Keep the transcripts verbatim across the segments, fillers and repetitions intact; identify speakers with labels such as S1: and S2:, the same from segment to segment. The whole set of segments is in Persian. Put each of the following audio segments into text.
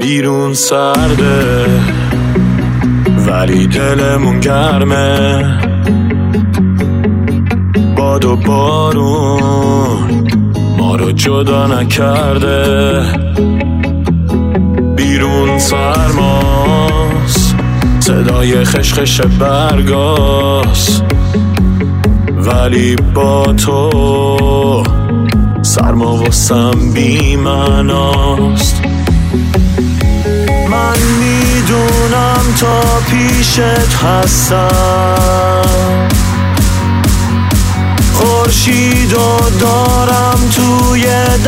S1: بیرون سرده ولی دلمون گرمه، باد و بارون ما رو جدا نکرده. بیرون سرماست، صدای خشخش برگاست، ولی با تو سرما واسم بی معناست. من میدونم تا پیشت هستم، خورشیدو دارم توی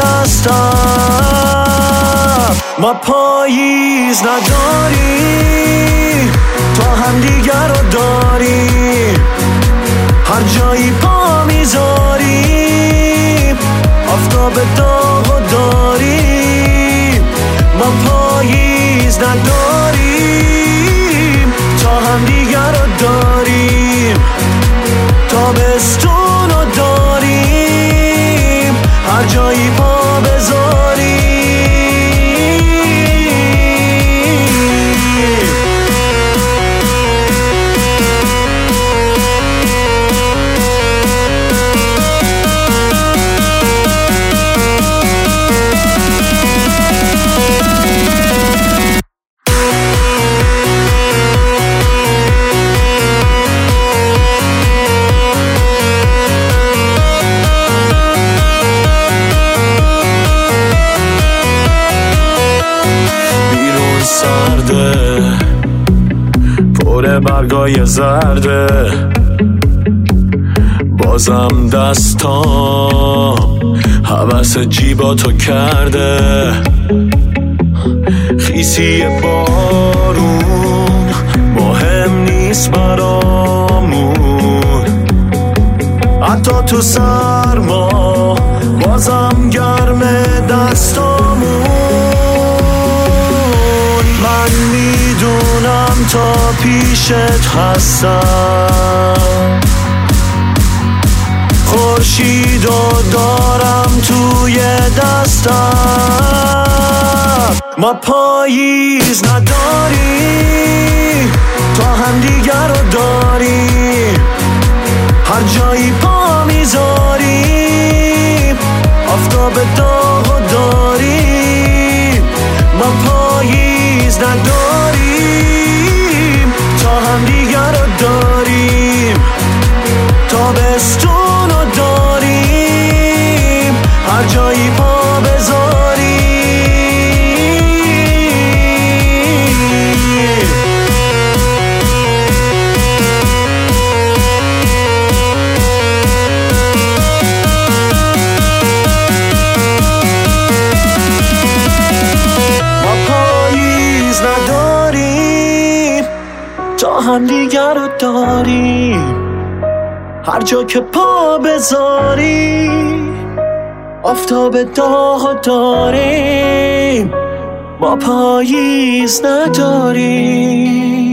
S1: دستم. ما پاییز نداریم، تا هم دیگر رو داریم، هر جایی پا میذاریم آفتاب داغو داریم. ما پاییز نداریم، تا هم دیگر رو داریم، تابستون رو داریم، هر جایی پا بذاریم. سرده پر برگای زرده، بازم دستام حوث جیباتو کرده. خیسی بارون مهم نیست برامون، حتی تو سرما بازم گرم دستامون. من میدونم تا پیشت هستم، خورشیدو دارم توی دستم. ما پاییز نداریم، تا هم دیگر رو داریم، هر جایی پا میذاریم آفتاب داغو داریم. ما پاییز نداریم، تا هم دیگر رو داریم، تابستون رو داریم، هر جایی پا بذاریم. ما پاییز نداریم، تا هم دیگر رو داریم، هر جا که پا بذاریم آفتاب داغ داریم. ما پاییز نداریم.